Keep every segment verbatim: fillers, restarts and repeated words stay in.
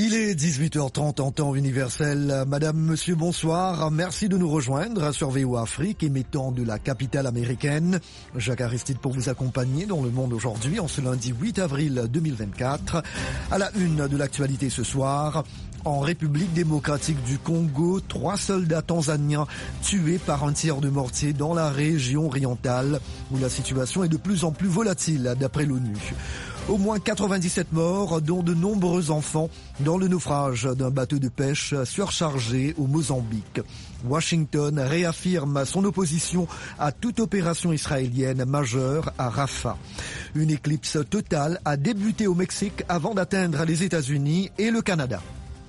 Il est dix-huit heures trente en temps universel. Madame, monsieur, bonsoir. Merci de nous rejoindre sur V O A Afrique, émettant de la capitale américaine. Jacques Aristide pour vous accompagner dans le monde aujourd'hui, en ce lundi huit avril deux mille vingt-quatre. À la une de l'actualité ce soir, en République démocratique du Congo, trois soldats tanzaniens tués par un tir de mortier dans la région orientale, où la situation est de plus en plus volatile, d'après l'ONU. Au moins quatre-vingt-dix-sept morts, dont de nombreux enfants, dans le naufrage d'un bateau de pêche surchargé au Mozambique. Washington réaffirme son opposition à toute opération israélienne majeure à Rafah. Une éclipse totale a débuté au Mexique avant d'atteindre les États-Unis et le Canada.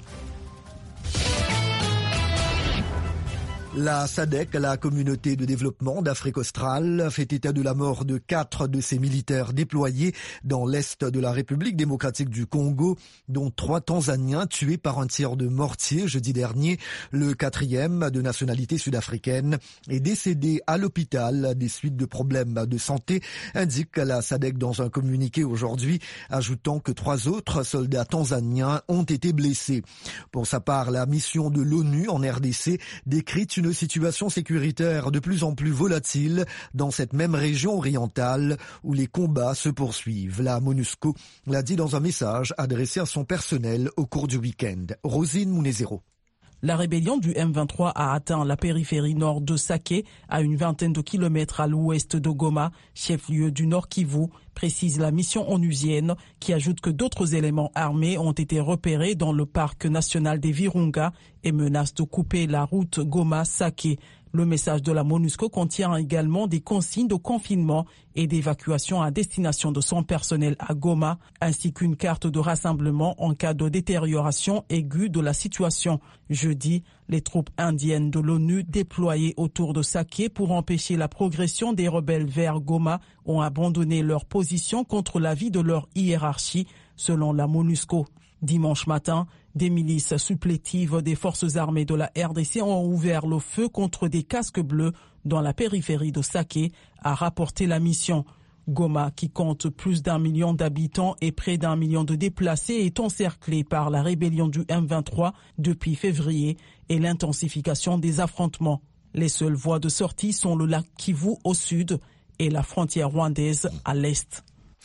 La S A D C, la communauté de développement d'Afrique australe, fait état de la mort de quatre de ses militaires déployés dans l'est de la République démocratique du Congo, dont trois Tanzaniens tués par un tir de mortier jeudi dernier. Le quatrième, de nationalité sud-africaine, est décédé à l'hôpital des suites de problèmes de santé, indique la S A D C dans un communiqué aujourd'hui, ajoutant que trois autres soldats tanzaniens ont été blessés. Pour sa part, la mission de l'ONU en R D C décrit une situation sécuritaire de plus en plus volatile dans cette même région orientale où les combats se poursuivent. La MONUSCO l'a dit dans un message adressé à son personnel au cours du week-end. Rosine Munezero. La rébellion du M vingt-trois a atteint la périphérie nord de Sake, à une vingtaine de kilomètres à l'ouest de Goma, chef-lieu du Nord Kivu, précise la mission onusienne, qui ajoute que d'autres éléments armés ont été repérés dans le parc national des Virunga et menacent de couper la route Goma-Sake. Le message de la MONUSCO contient également des consignes de confinement et d'évacuation à destination de son personnel à Goma, ainsi qu'une carte de rassemblement en cas de détérioration aiguë de la situation. Jeudi, les troupes indiennes de l'ONU déployées autour de Sake pour empêcher la progression des rebelles vers Goma ont abandonné leur position contre l'avis de leur hiérarchie, selon la MONUSCO. Dimanche matin, des milices supplétives des forces armées de la R D C ont ouvert le feu contre des casques bleus dans la périphérie de Sake, a rapporté la mission. Goma, qui compte plus d'un million d'habitants et près d'un million de déplacés, est encerclé par la rébellion du M vingt-trois depuis février et l'intensification des affrontements. Les seules voies de sortie sont le lac Kivu au sud et la frontière rwandaise à l'est.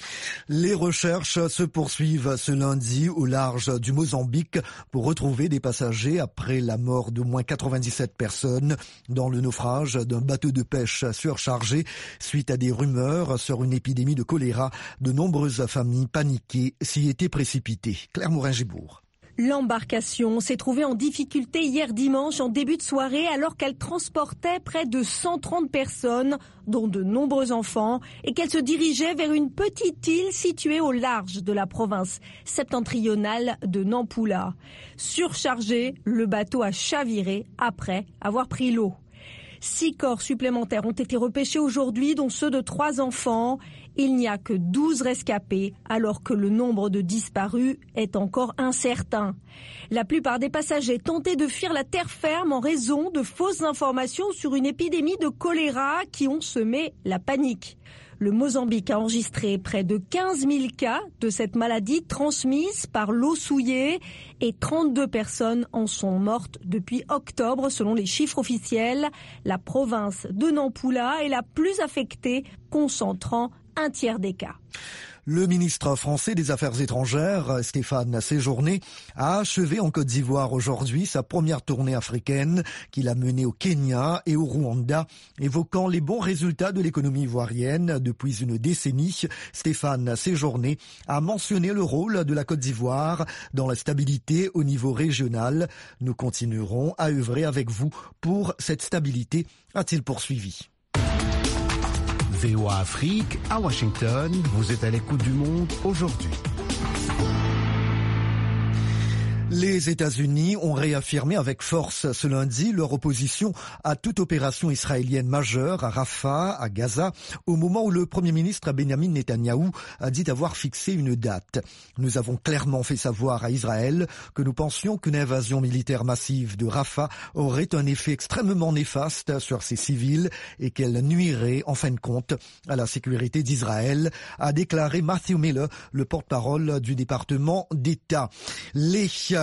Les recherches se poursuivent ce lundi au large du Mozambique pour retrouver des passagers après la mort d'au moins quatre-vingt-dix-sept personnes dans le naufrage d'un bateau de pêche surchargé suite à des rumeurs sur une épidémie de choléra. De nombreuses familles paniquées s'y étaient précipitées. Claire Morin-Gibourg. L'embarcation s'est trouvée en difficulté hier dimanche en début de soirée alors qu'elle transportait près de cent trente personnes, dont de nombreux enfants, et qu'elle se dirigeait vers une petite île située au large de la province septentrionale de Nampula. Surchargé, le bateau a chaviré après avoir pris l'eau. Six corps supplémentaires ont été repêchés aujourd'hui, dont ceux de trois enfants. Il n'y a que douze rescapés, alors que le nombre de disparus est encore incertain. La plupart des passagers tentaient de fuir la terre ferme en raison de fausses informations sur une épidémie de choléra qui ont semé la panique. Le Mozambique a enregistré près de quinze mille cas de cette maladie transmise par l'eau souillée et trente-deux personnes en sont mortes depuis octobre selon les chiffres officiels. La province de Nampula est la plus affectée, concentrant un tiers des cas. Le ministre français des Affaires étrangères, Stéphane Séjourné, a achevé en Côte d'Ivoire aujourd'hui sa première tournée africaine qu'il a menée au Kenya et au Rwanda, évoquant les bons résultats de l'économie ivoirienne depuis une décennie. Stéphane Séjourné a mentionné le rôle de la Côte d'Ivoire dans la stabilité au niveau régional. Nous continuerons à œuvrer avec vous pour cette stabilité, a-t-il poursuivi. V O A Afrique, à Washington, vous êtes à l'écoute du monde aujourd'hui. Les États-Unis ont réaffirmé avec force ce lundi leur opposition à toute opération israélienne majeure à Rafah, à Gaza, au moment où le Premier ministre Benjamin Netanyahou a dit avoir fixé une date. Nous avons clairement fait savoir à Israël que nous pensions qu'une invasion militaire massive de Rafah aurait un effet extrêmement néfaste sur ses civils et qu'elle nuirait, en fin de compte, à la sécurité d'Israël, a déclaré Matthew Miller, le porte-parole du département d'État. Les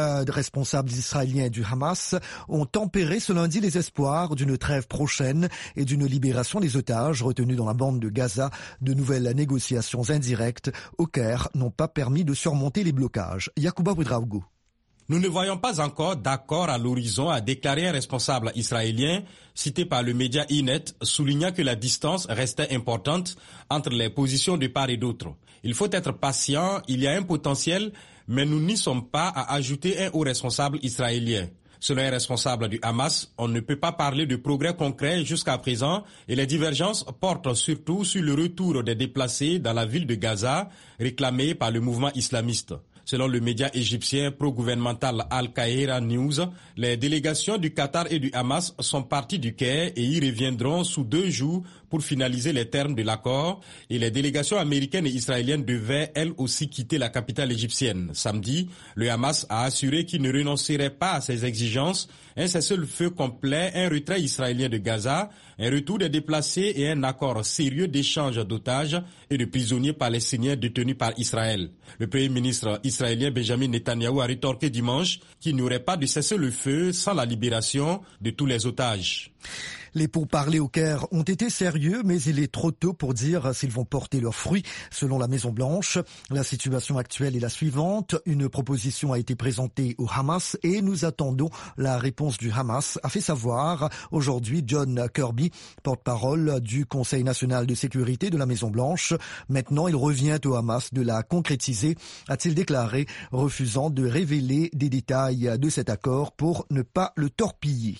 euh, responsables israéliens du Hamas ont tempéré ce lundi les espoirs d'une trêve prochaine et d'une libération des otages retenus dans la bande de Gaza. De nouvelles négociations indirectes au Caire n'ont pas permis de surmonter les blocages. Yacouba Ouedraogo. Nous ne voyons pas encore d'accord à l'horizon, a déclaré un responsable israélien cité par le média Inet, soulignant que la distance restait importante entre les positions de part et d'autre. Il faut être patient, il y a un potentiel, mais nous n'y sommes pas, à ajouter un haut responsable israélien. Selon un responsable du Hamas, on ne peut pas parler de progrès concret jusqu'à présent et les divergences portent surtout sur le retour des déplacés dans la ville de Gaza, réclamé par le mouvement islamiste. Selon le média égyptien pro-gouvernemental Al-Kahira News, les délégations du Qatar et du Hamas sont parties du Caire et y reviendront sous deux jours pour finaliser les termes de l'accord. Et les délégations américaines et israéliennes devaient elles aussi quitter la capitale égyptienne. Samedi, le Hamas a assuré qu'il ne renoncerait pas à ses exigences, un cessez-le-feu complet, un retrait israélien de Gaza, un retour des déplacés et un accord sérieux d'échange d'otages et de prisonniers palestiniens détenus par Israël. Le Premier ministre israélien Benjamin Netanyahou a rétorqué dimanche qu'il n'y aurait pas de cessez-le-feu sans la libération de tous les otages. Les pourparlers au Caire ont été sérieux, mais il est trop tôt pour dire s'ils vont porter leurs fruits. Selon la Maison-Blanche, la situation actuelle est la suivante. Une proposition a été présentée au Hamas et nous attendons la réponse du Hamas, a fait savoir aujourd'hui John Kirby, porte-parole du Conseil national de sécurité de la Maison-Blanche. Maintenant, il revient au Hamas de la concrétiser, a-t-il déclaré, refusant de révéler des détails de cet accord pour ne pas le torpiller.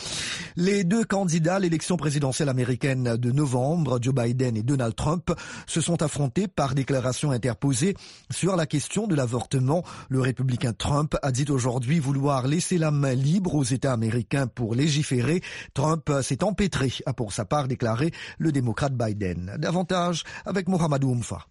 Les deux candidats à l'élection présidentielle américaine de novembre, Joe Biden et Donald Trump, se sont affrontés par déclaration interposée sur la question de l'avortement. Le républicain Trump a dit aujourd'hui vouloir laisser la main libre aux États américains pour légiférer. Trump s'est empêtré, a pour sa part déclaré le démocrate Biden. Davantage avec Mohamedou Oumfa.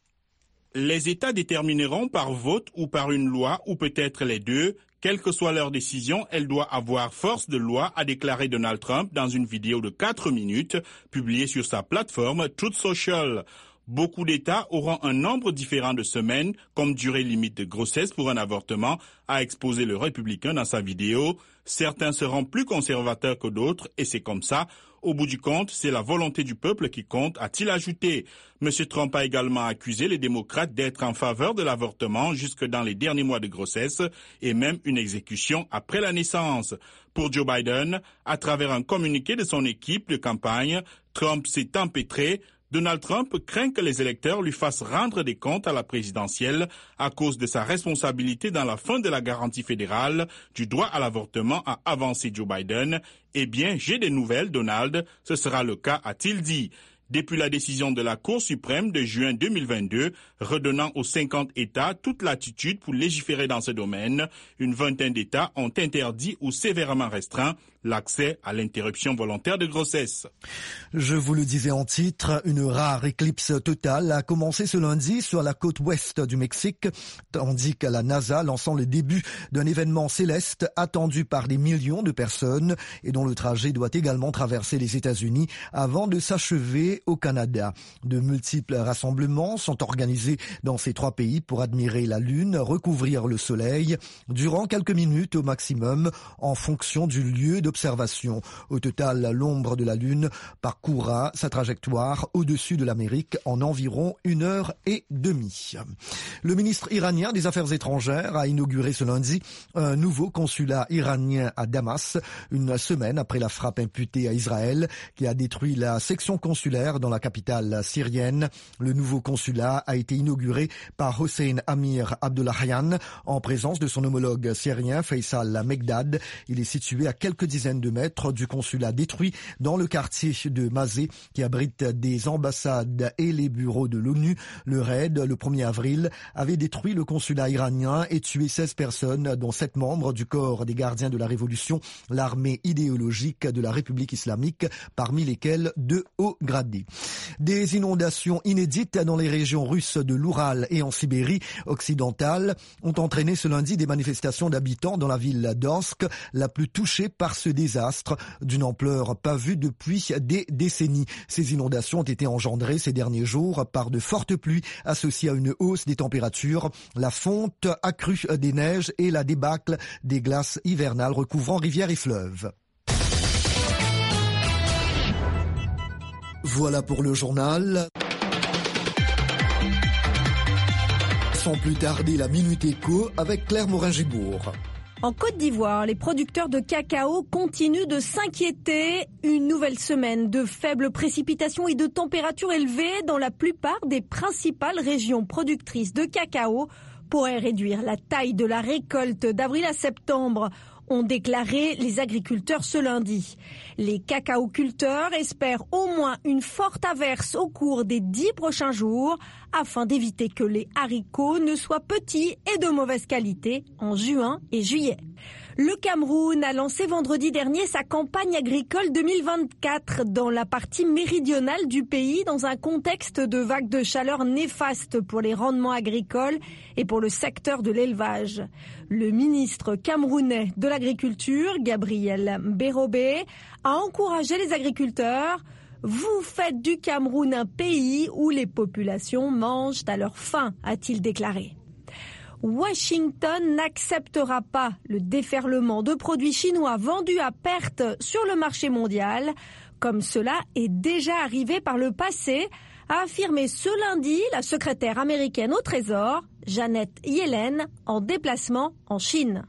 Les États détermineront par vote ou par une loi, ou peut-être les deux. Quelle que soit leur décision, elle doit avoir force de loi, a déclaré Donald Trump dans une vidéo de quatre minutes publiée sur sa plateforme Truth Social. Beaucoup d'États auront un nombre différent de semaines comme durée limite de grossesse pour un avortement, a exposé le républicain dans sa vidéo. Certains seront plus conservateurs que d'autres et c'est comme ça. Au bout du compte, c'est la volonté du peuple qui compte, a-t-il ajouté. M. Trump a également accusé les démocrates d'être en faveur de l'avortement jusque dans les derniers mois de grossesse et même une exécution après la naissance. Pour Joe Biden, à travers un communiqué de son équipe de campagne, Trump s'est empêtré. Donald Trump craint que les électeurs lui fassent rendre des comptes à la présidentielle à cause de sa responsabilité dans la fin de la garantie fédérale du droit à l'avortement, a avancé Joe Biden. Eh bien, j'ai des nouvelles, Donald, ce sera le cas, a-t-il dit. Depuis la décision de la Cour suprême de juin deux mille vingt-deux, redonnant aux cinquante États toute latitude pour légiférer dans ce domaine, une vingtaine d'États ont interdit ou sévèrement restreint l'accès à l'interruption volontaire de grossesse. Je vous le disais en titre, une rare éclipse totale a commencé ce lundi sur la côte ouest du Mexique, tandis que la NASA lançant le début d'un événement céleste attendu par des millions de personnes et dont le trajet doit également traverser les États-Unis avant de s'achever au Canada. De multiples rassemblements sont organisés dans ces trois pays pour admirer la Lune, recouvrir le Soleil, durant quelques minutes au maximum en fonction du lieu d'observation. Au total, l'ombre de la Lune parcourra sa trajectoire au-dessus de l'Amérique en environ une heure et demie. Le ministre iranien des Affaires étrangères a inauguré ce lundi un nouveau consulat iranien à Damas, une semaine après la frappe imputée à Israël qui a détruit la section consulaire dans la capitale syrienne. Le nouveau consulat a été inauguré par Hossein Amir Abdollahian en présence de son homologue syrien Faisal Megdad. Il est situé à quelques dizaines de mètres du consulat détruit dans le quartier de Mazé qui abrite des ambassades et les bureaux de l'ONU. Le raid, le premier avril, avait détruit le consulat iranien et tué seize personnes, dont sept membres du corps des gardiens de la révolution, l'armée idéologique de la République islamique, parmi lesquels deux hauts gradés. Des inondations inédites dans les régions russes de l'Oural et en Sibérie occidentale ont entraîné ce lundi des manifestations d'habitants dans la ville d'Orsk, la plus touchée par ce désastre d'une ampleur pas vue depuis des décennies. Ces inondations ont été engendrées ces derniers jours par de fortes pluies associées à une hausse des températures, la fonte accrue des neiges et la débâcle des glaces hivernales recouvrant rivières et fleuves. Voilà pour le journal. Sans plus tarder, la Minute Éco avec Claire Morin-Gibourg. En Côte d'Ivoire, les producteurs de cacao continuent de s'inquiéter. Une nouvelle semaine de faibles précipitations et de températures élevées dans la plupart des principales régions productrices de cacao pourraient réduire la taille de la récolte d'avril à septembre, ont déclaré les agriculteurs ce lundi. Les cacaoculteurs espèrent au moins une forte averse au cours des dix prochains jours afin d'éviter que les haricots ne soient petits et de mauvaise qualité en juin et juillet. Le Cameroun a lancé vendredi dernier sa campagne agricole deux mille vingt-quatre dans la partie méridionale du pays dans un contexte de vagues de chaleur néfastes pour les rendements agricoles et pour le secteur de l'élevage. Le ministre camerounais de l'Agriculture, Gabriel Mbérobé, a encouragé les agriculteurs. Vous faites du Cameroun un pays où les populations mangent à leur faim, a-t-il déclaré. Washington n'acceptera pas le déferlement de produits chinois vendus à perte sur le marché mondial, comme cela est déjà arrivé par le passé, a affirmé ce lundi la secrétaire américaine au Trésor, Janet Yellen, en déplacement en Chine.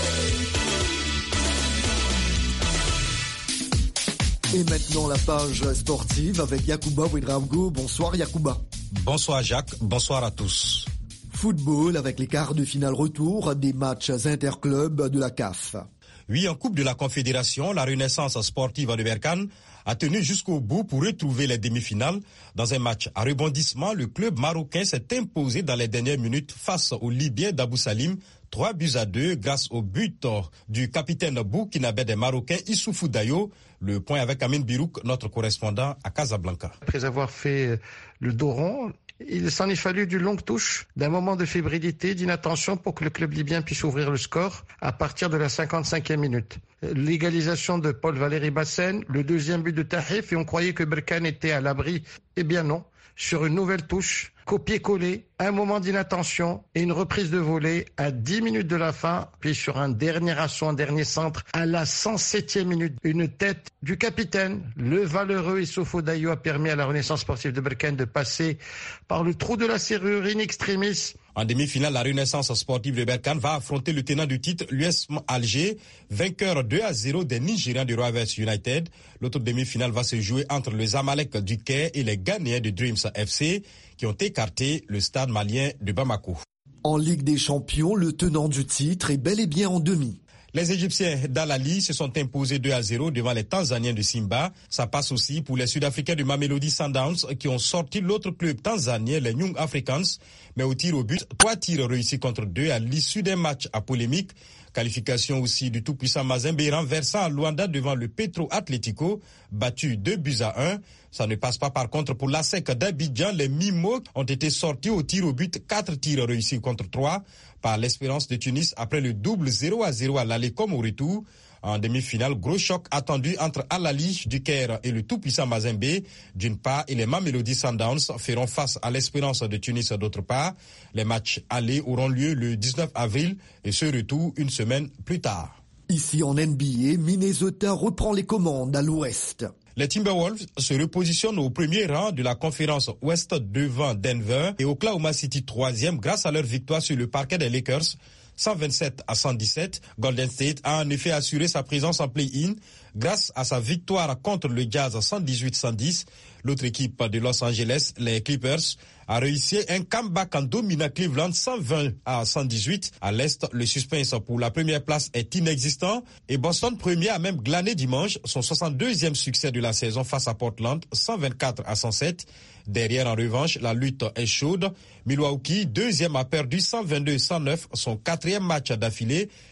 Et maintenant la page sportive avec Yacouba Ouedraogo. Bonsoir Yacouba. Bonsoir Jacques, bonsoir à tous. Football avec les quarts de finale retour des matchs interclubs de la C A F. Oui, en Coupe de la Confédération, la Renaissance sportive de Berkane a tenu jusqu'au bout pour retrouver les demi-finales. Dans un match à rebondissement, le club marocain s'est imposé dans les dernières minutes face au Libyen d'Abou Salim, trois buts à deux grâce au but du capitaine burkinabé des Marocains Issoufou Dayo. Le point avec Amine Birouk, notre correspondant à Casablanca. Après avoir fait le dos rond, il s'en est fallu d'une longue touche, d'un moment de fébrilité, d'inattention pour que le club libyen puisse ouvrir le score à partir de la cinquante-cinquième minute. L'égalisation de Paul Valéry Bassène, le deuxième but de Tahif, et on croyait que Berkane était à l'abri. Eh bien non, sur une nouvelle touche, copier-coller, un moment d'inattention et une reprise de volée à dix minutes de la fin, puis sur un dernier assaut, un dernier centre, à la cent septième minute, une tête du capitaine, le valeureux Issoufou Dayo, a permis à la Renaissance sportive de Berkane de passer par le trou de la serrure in extremis. En demi-finale, la Renaissance sportive de Berkane va affronter le tenant du titre, l'U S M Alger, vainqueur deux à zéro des Nigérians de Rovers United. L'autre demi-finale va se jouer entre les Zamalek du Caire et les Ghanéens de Dreams F C, qui ont écarté le stade malien de Bamako. En Ligue des Champions, le tenant du titre est bel et bien en demi. Les Égyptiens d'Al-Ali se sont imposés deux à zéro devant les Tanzaniens de Simba. Ça passe aussi pour les Sud-Africains de Mamelodi Sundowns qui ont sorti l'autre club tanzanien, les Young Africans, mais au tir au but, trois tirs réussis contre deux à l'issue d'un match à polémique. Qualification aussi du tout-puissant Mazembe renversant à Luanda devant le Petro Atlético, battu deux buts à un. Ça ne passe pas par contre pour l'A S E C d'Abidjan. Les Mimos ont été sortis au tir au but, quatre tirs réussis contre trois par l'Espérance de Tunis après le double zéro à zéro à l'aller comme au retour. En demi-finale, gros choc attendu entre Al-Ali du Caire et le tout-puissant Mazembe d'une part et les Mamelodi Sundowns feront face à l'Espérance de Tunis d'autre part. Les matchs allés auront lieu le dix-neuf avril et ce retour une semaine plus tard. Ici en N B A, Minnesota reprend les commandes à l'ouest. Les Timberwolves se repositionnent au premier rang de la conférence Ouest devant Denver et Oklahoma City troisième grâce à leur victoire sur le parquet des Lakers. cent vingt-sept à cent dix-sept, Golden State a en effet assuré sa présence en play-in grâce à sa victoire contre le Jazz cent dix-huit à cent dix. L'autre équipe de Los Angeles, les Clippers, a réussi un comeback en dominant Cleveland cent vingt à cent dix-huit. À l'Est, le suspense pour la première place est inexistant et Boston, premier, a même glané dimanche son soixante-deuxième succès de la saison face à Portland, cent vingt-quatre à cent sept. Derrière, en revanche, la lutte est chaude. Milwaukee, deuxième, a perdu cent vingt-deux à cent neuf, son quatrième match d'affilée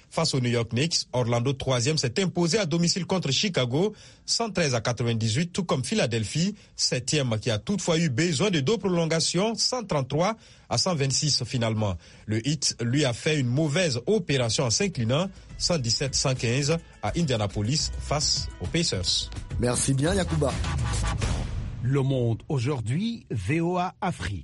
face aux New York Knicks. Orlando, troisième, s'est imposé à domicile contre Chicago, cent treize à quatre-vingt-dix-huit, tout comme Philadelphie, septième, qui a toutefois eu besoin de deux prolongations, cent trente-trois à cent vingt-six finalement. Le Heat, lui, a fait une mauvaise opération en s'inclinant, cent dix-sept à cent quinze à Indianapolis face aux Pacers. Merci bien, Yacouba. Le Monde aujourd'hui, V O A Afrique.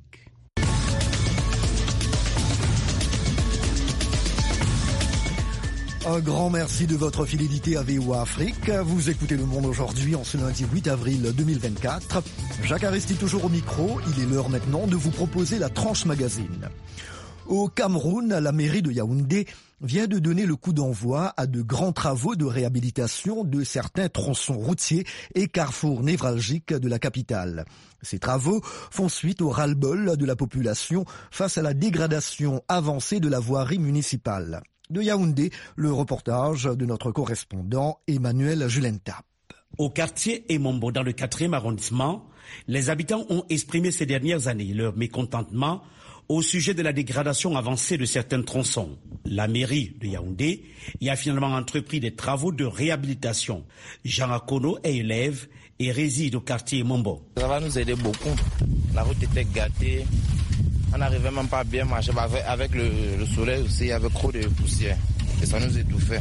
Un grand merci de votre fidélité à V O A Afrique. Vous écoutez Le Monde aujourd'hui en ce lundi huit avril deux mille vingt-quatre. Jacques Aristide toujours au micro. Il est l'heure maintenant de vous proposer la tranche magazine. Au Cameroun, la mairie de Yaoundé vient de donner le coup d'envoi à de grands travaux de réhabilitation de certains tronçons routiers et carrefours névralgiques de la capitale. Ces travaux font suite au ras-le-bol de la population face à la dégradation avancée de la voirie municipale. De Yaoundé, le reportage de notre correspondant Emmanuel Julentap. Au quartier Emombo, dans le quatrième arrondissement, les habitants ont exprimé ces dernières années leur mécontentement au sujet de la dégradation avancée de certains tronçons. La mairie de Yaoundé y a finalement entrepris des travaux de réhabilitation. Jean Akono est élève et réside au quartier Emombo. Ça va nous aider beaucoup. La route était gâtée. On n'arrivait même pas à bien marcher. Avec, avec le, le soleil aussi, il y avait trop de poussière. Et ça nous étouffait.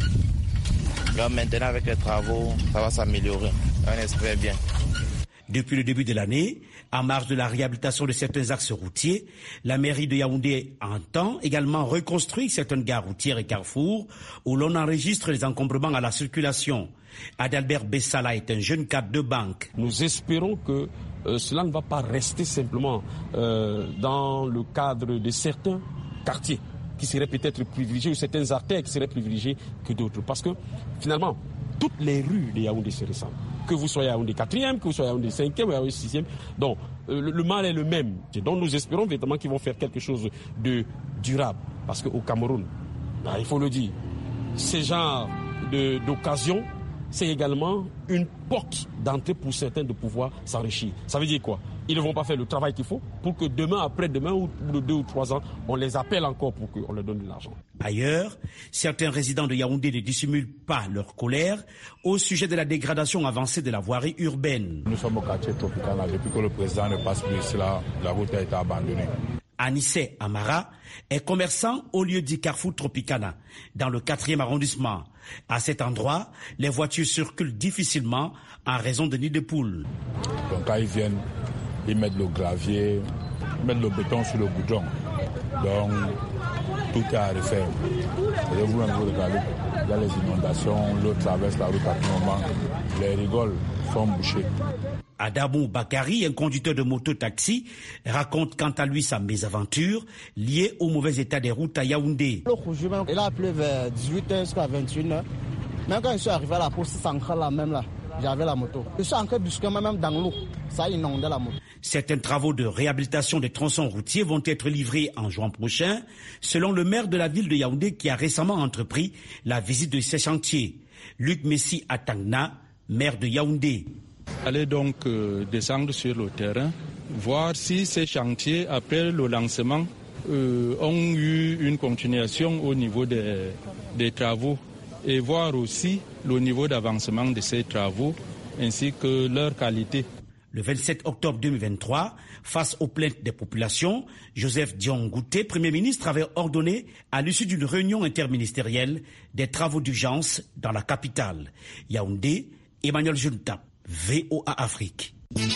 Là, maintenant, avec les travaux, ça va s'améliorer. On espère bien. Depuis le début de l'année, en marge de la réhabilitation de certains axes routiers, la mairie de Yaoundé entend également reconstruire certaines gares routières et carrefours où l'on enregistre les encombrements à la circulation. Adalbert Bessala est un jeune cadre de banque. Nous espérons que euh, cela ne va pas rester simplement euh, dans le cadre de certains quartiers qui seraient peut-être privilégiés ou certaines artères qui seraient privilégiées que d'autres. Parce que finalement, toutes les rues de Yaoundé se ressemblent. Que vous soyez à Yaoundé quatrième, que vous soyez à Yaoundé cinquième ou à Yaoundé sixième. Donc euh, le, le mal est le même. Donc nous espérons véritablement qu'ils vont faire quelque chose de durable. Parce qu'au Cameroun, bah, il faut le dire, ces genres de, d'occasions, c'est également une porte d'entrée pour certains de pouvoir s'enrichir. Ça veut dire quoi? Ils ne vont pas faire le travail qu'il faut pour que demain, après-demain, ou de deux ou trois ans, on les appelle encore pour qu'on leur donne de l'argent. Ailleurs, certains résidents de Yaoundé ne dissimulent pas leur colère au sujet de la dégradation avancée de la voirie urbaine. Nous sommes au quartier Tropicana. Depuis que le président ne passe plus ici, là, la route a été abandonnée. Anissé Amara est commerçant au lieu dit Carrefour Tropicana, dans le quatrième arrondissement. À cet endroit, les voitures circulent difficilement en raison de nids de poules. Donc quand ils viennent, ils mettent le gravier, ils mettent le béton sur le goudron. Donc tout est à refaire. Et vous-même, vous regardez, il y a les inondations, l'eau traverse la route à tout moment, les rigoles sont bouchées. Adamou Bakari, un conducteur de moto-taxi, raconte quant à lui sa mésaventure liée au mauvais état des routes à Yaoundé. Il a plu vers dix-huit heures jusqu'à vingt et une heures. Même quand je suis arrivé à la poste centrale, là, même là, j'avais la moto. Je suis entré brusquement même dans l'eau. Ça inondait la moto. Certains travaux de réhabilitation des tronçons routiers vont être livrés en juin prochain, selon le maire de la ville de Yaoundé qui a récemment entrepris la visite de ces chantiers. Luc Messi Atangna, maire de Yaoundé. Allez donc euh, descendre sur le terrain, voir si ces chantiers, après le lancement, euh, ont eu une continuation au niveau des, des travaux et voir aussi le niveau d'avancement de ces travaux ainsi que leur qualité. Le vingt-sept octobre deux mille vingt-trois, face aux plaintes des populations, Joseph Dion Ngouté, Premier ministre, avait ordonné, à l'issue d'une réunion interministérielle, des travaux d'urgence dans la capitale. Yaoundé, Emmanuel Julentap, V O A Afrique.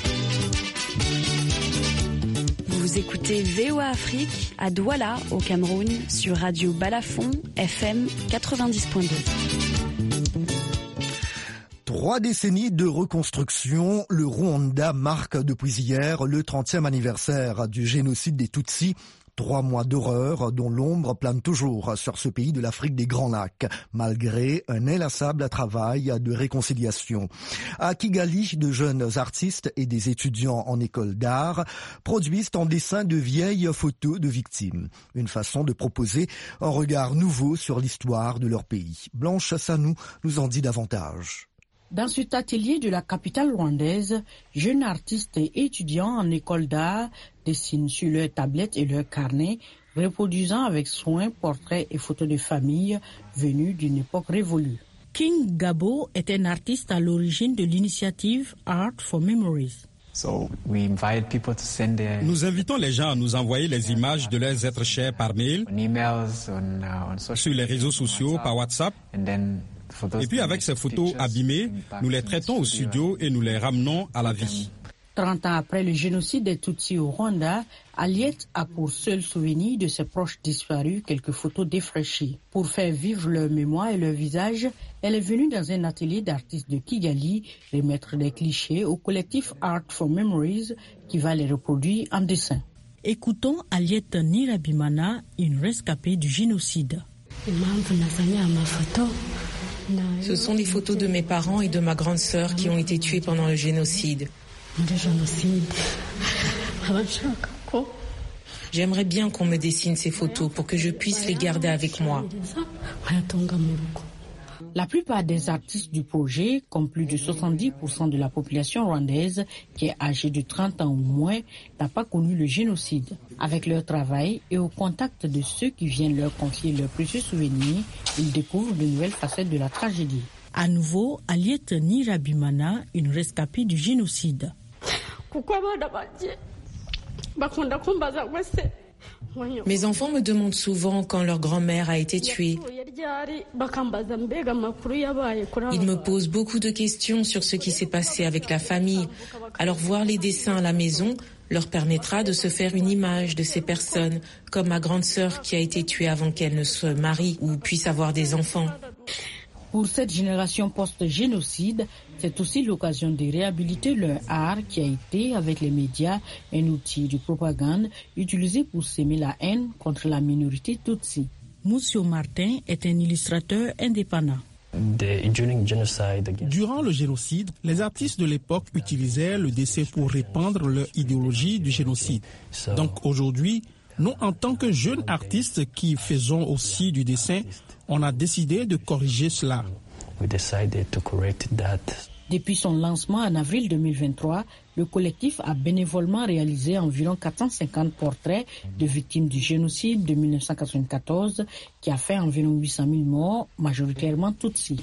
Vous écoutez V O A Afrique à Douala, au Cameroun, sur Radio Balafon, F M quatre-vingt-dix point deux. Trois décennies de reconstruction, le Rwanda marque depuis hier le trentième anniversaire du génocide des Tutsis. Trois mois d'horreur dont l'ombre plane toujours sur ce pays de l'Afrique des Grands Lacs, malgré un inlassable travail de réconciliation. À Kigali, de jeunes artistes et des étudiants en école d'art produisent en dessin de vieilles photos de victimes. Une façon de proposer un regard nouveau sur l'histoire de leur pays. Blanche Sanou nous en dit davantage. Dans cet atelier de la capitale rwandaise, jeunes artistes et étudiants en école d'art dessinent sur leurs tablettes et leurs carnets reproduisant avec soin portraits et photos de familles venues d'une époque révolue. King Gabo est un artiste à l'origine de l'initiative Art for Memories. Nous invitons les gens à nous envoyer les images de leurs êtres chers par mail, sur les réseaux sociaux, par WhatsApp. Et puis avec ces photos abîmées, nous les traitons au studio et nous les ramenons à la vie. trente ans après le génocide des Tutsis au Rwanda, Aliette a pour seul souvenir de ses proches disparus quelques photos défraîchies. Pour faire vivre leur mémoire et leur visage, elle est venue dans un atelier d'artistes de Kigali remettre des clichés au collectif Art for Memories qui va les reproduire en dessin. Écoutons Aliette Nirabimana, une rescapée du génocide. Ce sont des photos de mes parents et de ma grande sœur qui ont été tués pendant le génocide. J'aimerais bien qu'on me dessine ces photos pour que je puisse les garder avec moi. La plupart des artistes du projet, comme plus de soixante-dix pour cent de la population rwandaise qui est âgée de trente ans ou moins, n'a pas connu le génocide. Avec leur travail et au contact de ceux qui viennent leur confier leurs précieux souvenirs, ils découvrent de nouvelles facettes de la tragédie. À nouveau, Aliette Nirabimana, une rescapée du génocide. Mes enfants me demandent souvent quand leur grand-mère a été tuée. Ils me posent beaucoup de questions sur ce qui s'est passé avec la famille. Alors voir les dessins à la maison leur permettra de se faire une image de ces personnes, comme ma grande sœur qui a été tuée avant qu'elle ne se marie ou puisse avoir des enfants. Pour cette génération post-génocide, c'est aussi l'occasion de réhabiliter leur art qui a été, avec les médias, un outil de propagande utilisé pour s'aimer la haine contre la minorité Tutsi. Moussio Martin est un illustrateur indépendant. Durant le génocide, les artistes de l'époque utilisaient le dessin pour répandre leur idéologie du génocide. Donc aujourd'hui, nous, en tant que jeunes artistes qui faisons aussi du dessin, on a décidé de corriger cela. Depuis son lancement en avril deux mille vingt-trois, le collectif a bénévolement réalisé environ quatre cent cinquante portraits de victimes du génocide de mille neuf cent quatre-vingt-quatorze qui a fait environ huit cent mille morts, majoritairement Tutsis.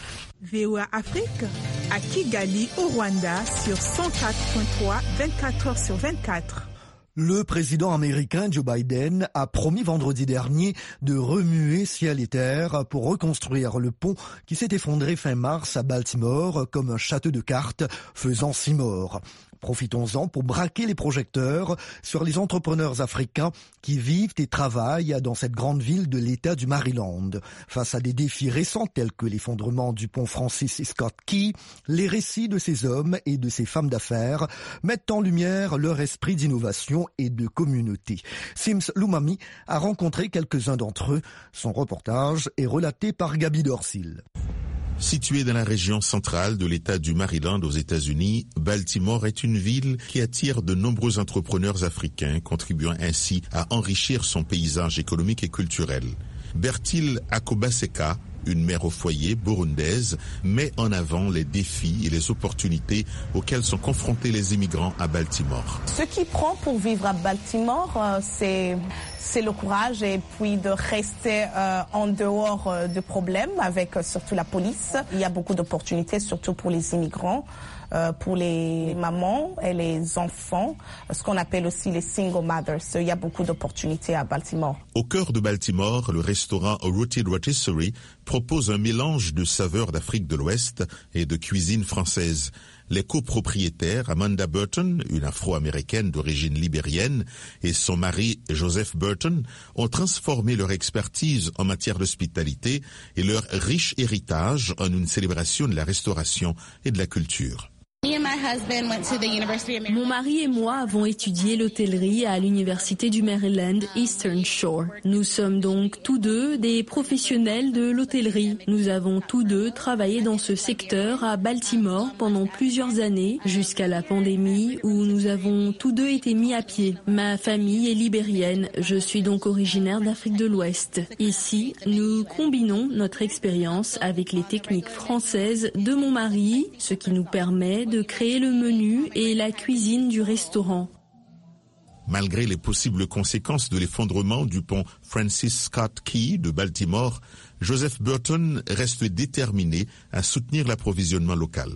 V O A Afrique à Kigali au Rwanda sur cent quatre point trois, vingt-quatre heures sur vingt-quatre. Le président américain Joe Biden a promis vendredi dernier de remuer ciel et terre pour reconstruire le pont qui s'est effondré fin mars à Baltimore comme un château de cartes faisant six morts. Profitons-en pour braquer les projecteurs sur les entrepreneurs africains qui vivent et travaillent dans cette grande ville de l'État du Maryland. Face à des défis récents tels que l'effondrement du pont Francis Scott Key, les récits de ces hommes et de ces femmes d'affaires mettent en lumière leur esprit d'innovation et de communauté. Sims Lumami a rencontré quelques-uns d'entre eux. Son reportage est relaté par Gabi Dorsil. Située dans la région centrale de l'État du Maryland aux États-Unis, Baltimore est une ville qui attire de nombreux entrepreneurs africains, contribuant ainsi à enrichir son paysage économique et culturel. Bertil Akobaseka, une mère au foyer burundaise, met en avant les défis et les opportunités auxquels sont confrontés les immigrants à Baltimore. Ce qui prend pour vivre à Baltimore, euh, c'est... c'est le courage et puis de rester euh, en dehors euh, de problèmes avec euh, surtout la police. Il y a beaucoup d'opportunités, surtout pour les immigrants, euh, pour les mamans et les enfants, ce qu'on appelle aussi les single mothers. Il y a beaucoup d'opportunités à Baltimore. Au cœur de Baltimore, le restaurant Rooted Rotisserie propose un mélange de saveurs d'Afrique de l'Ouest et de cuisine française. Les copropriétaires Amanda Burton, une afro-américaine d'origine libérienne, et son mari Joseph Burton ont transformé leur expertise en matière d'hospitalité et leur riche héritage en une célébration de la restauration et de la culture. Mon mari et moi avons étudié l'hôtellerie à l'université du Maryland Eastern Shore. Nous sommes donc tous deux des professionnels de l'hôtellerie. Nous avons tous deux travaillé dans ce secteur à Baltimore pendant plusieurs années, jusqu'à la pandémie où nous avons tous deux été mis à pied. Ma famille est libérienne, je suis donc originaire d'Afrique de l'Ouest. Ici, nous combinons notre expérience avec les techniques françaises de mon mari, ce qui nous permet de de créer le menu et la cuisine du restaurant. Malgré les possibles conséquences de l'effondrement du pont Francis Scott Key de Baltimore, Joseph Burton reste déterminé à soutenir l'approvisionnement local.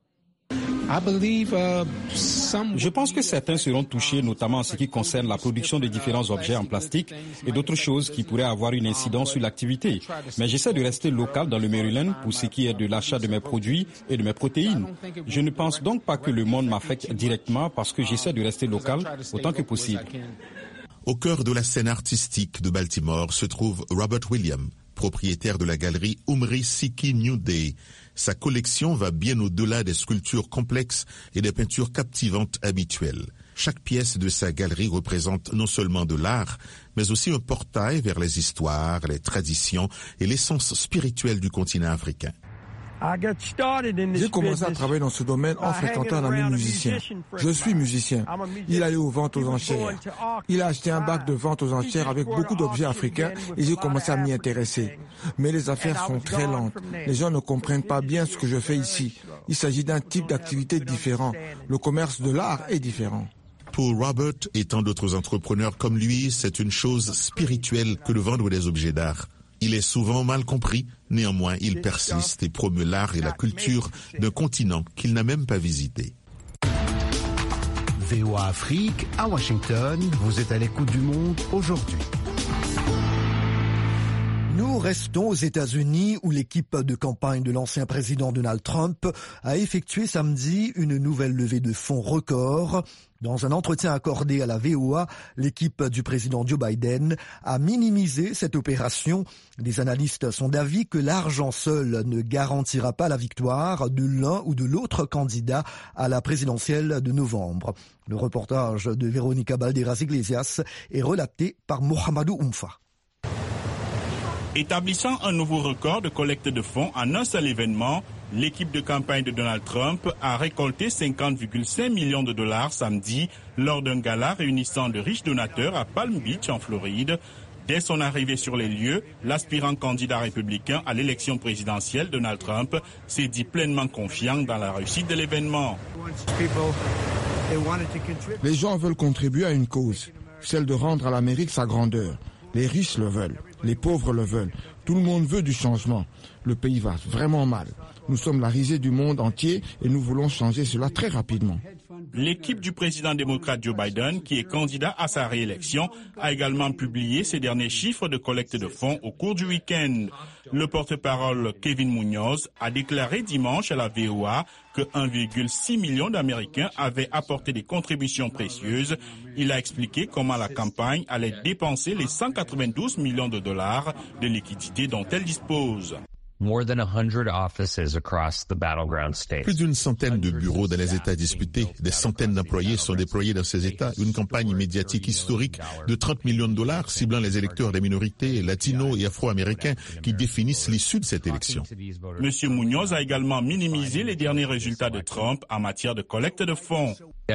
Je pense que certains seront touchés, notamment en ce qui concerne la production de différents objets en plastique et d'autres choses qui pourraient avoir une incidence sur l'activité. Mais j'essaie de rester local dans le Maryland pour ce qui est de l'achat de mes produits et de mes protéines. Je ne pense donc pas que le monde m'affecte directement parce que j'essaie de rester local autant que possible. Au cœur de la scène artistique de Baltimore se trouve Robert Williams, propriétaire de la galerie Umri Siki New Day. Sa collection va bien au-delà des sculptures complexes et des peintures captivantes habituelles. Chaque pièce de sa galerie représente non seulement de l'art, mais aussi un portail vers les histoires, les traditions et l'essence spirituelle du continent africain. J'ai commencé à travailler dans ce domaine en fréquentant un ami musicien. Je suis musicien. Il allait aux ventes aux enchères. Il a acheté un bac de vente aux enchères avec beaucoup d'objets africains et j'ai commencé à m'y intéresser. Mais les affaires sont très lentes. Les gens ne comprennent pas bien ce que je fais ici. Il s'agit d'un type d'activité différent. Le commerce de l'art est différent. Pour Robert et tant d'autres entrepreneurs comme lui, c'est une chose spirituelle que de vendre des objets d'art. Il est souvent mal compris, néanmoins il persiste et promeut l'art et la culture d'un continent qu'il n'a même pas visité. V O A Afrique, à Washington, vous êtes à l'écoute du monde aujourd'hui. Nous restons aux États-Unis où l'équipe de campagne de l'ancien président Donald Trump a effectué samedi une nouvelle levée de fonds record. Dans un entretien accordé à la V O A, l'équipe du président Joe Biden a minimisé cette opération. Les analystes sont d'avis que l'argent seul ne garantira pas la victoire de l'un ou de l'autre candidat à la présidentielle de novembre. Le reportage de Véronica Balderas Iglesias est relaté par Mohamedou Oumfa. Établissant un nouveau record de collecte de fonds en un seul événement, l'équipe de campagne de Donald Trump a récolté cinquante virgule cinq millions de dollars samedi lors d'un gala réunissant de riches donateurs à Palm Beach en Floride. Dès son arrivée sur les lieux, l'aspirant candidat républicain à l'élection présidentielle Donald Trump s'est dit pleinement confiant dans la réussite de l'événement. Les gens veulent contribuer à une cause, celle de rendre à l'Amérique sa grandeur. Les riches le veulent, les pauvres le veulent. Tout le monde veut du changement. Le pays va vraiment mal. Nous sommes la risée du monde entier et nous voulons changer cela très rapidement. L'équipe du président démocrate Joe Biden, qui est candidat à sa réélection, a également publié ses derniers chiffres de collecte de fonds au cours du week-end. Le porte-parole Kevin Munoz a déclaré dimanche à la V O A que un virgule six million d'Américains avaient apporté des contributions précieuses. Il a expliqué comment la campagne allait dépenser les cent quatre-vingt-douze millions de dollars de liquidités dont elle dispose. Plus d'une centaine de bureaux dans les États disputés, des centaines d'employés sont déployés dans ces États. Une campagne médiatique historique de trente millions de dollars ciblant les électeurs des minorités latinos et afro-américains qui définissent l'issue de cette élection. Monsieur Munoz a également minimisé les derniers résultats de Trump en matière de collecte de fonds.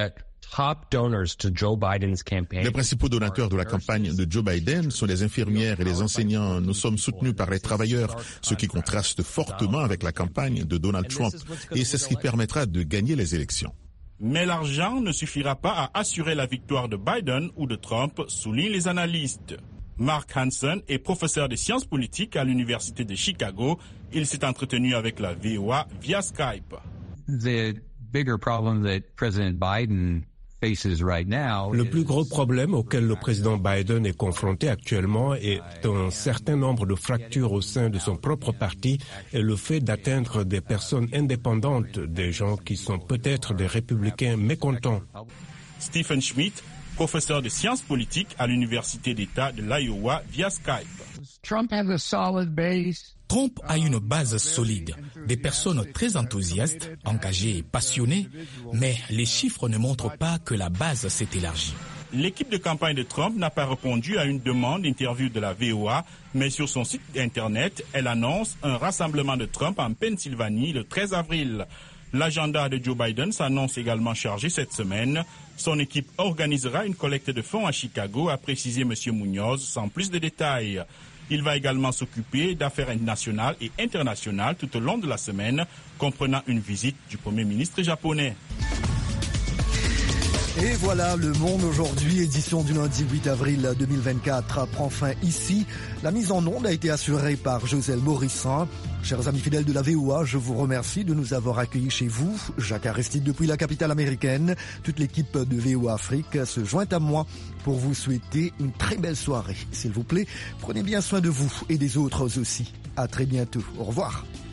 Les principaux donateurs de la campagne de Joe Biden sont les infirmières et les enseignants. Nous sommes soutenus par les travailleurs, ce qui contraste fortement avec la campagne de Donald Trump. Et c'est ce qui permettra de gagner les élections. Mais l'argent ne suffira pas à assurer la victoire de Biden ou de Trump, soulignent les analystes. Mark Hansen est professeur de sciences politiques à l'Université de Chicago. Il s'est entretenu avec la V O A via Skype. The bigger problem that President Biden Le plus gros problème auquel le président Biden est confronté actuellement est un certain nombre de fractures au sein de son propre parti et le fait d'atteindre des personnes indépendantes, des gens qui sont peut-être des républicains mécontents. Stephen Schmidt, professeur de sciences politiques à l'Université d'État de l'Iowa via Skype. Trump has a solid base. Trump a une base solide, des personnes très enthousiastes, engagées et passionnées, mais les chiffres ne montrent pas que la base s'est élargie. L'équipe de campagne de Trump n'a pas répondu à une demande d'interview de la V O A, mais sur son site internet, elle annonce un rassemblement de Trump en Pennsylvanie le treize avril. L'agenda de Joe Biden s'annonce également chargé cette semaine. Son équipe organisera une collecte de fonds à Chicago, a précisé M. Munoz, sans plus de détails. Il va également s'occuper d'affaires nationales et internationales tout au long de la semaine, comprenant une visite du Premier ministre japonais. Et voilà, Le Monde aujourd'hui, édition du lundi huit avril deux mille vingt-quatre, prend fin ici. La mise en onde a été assurée par Joselle Morissin. Chers amis fidèles de la V O A, je vous remercie de nous avoir accueillis chez vous. Jacques Aristide depuis la capitale américaine. Toute l'équipe de V O A Afrique se joint à moi pour vous souhaiter une très belle soirée. S'il vous plaît, prenez bien soin de vous et des autres aussi. À très bientôt. Au revoir.